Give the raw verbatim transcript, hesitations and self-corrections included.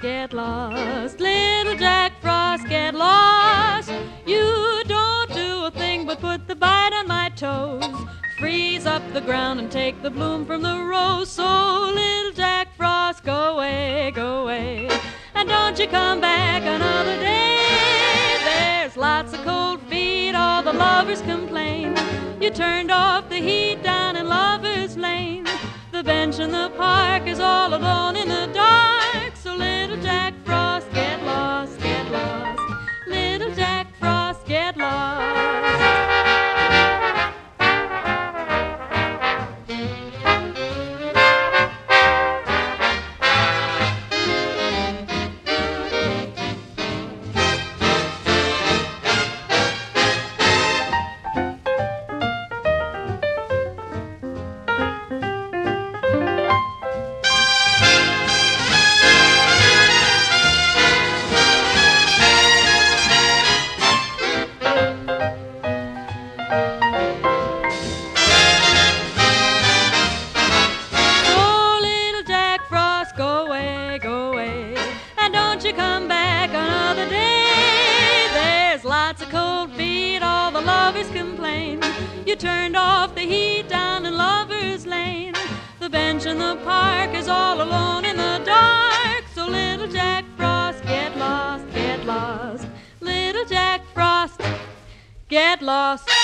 get lost. Little Jack Frost, get lost. You don't do a thing but put the bite on my toes. Freeze up the ground and take the bloom from the rose. So little Jack Frost, go away, go away. And don't you come back another day. There's lots of cold feet, all the lovers complain. You turned off the heat down in Lover's Lane. The bench in the park is all alone in the dark. So little Jack Frost, get lost, get lost. Little Jack Frost, get lost. You come back another day. There's lots of cold feet, all the lovers complain. You turned off the heat down in Lover's Lane. The bench in the park is all alone in the dark. So little Jack Frost, get lost, get lost. Little Jack Frost, get lost.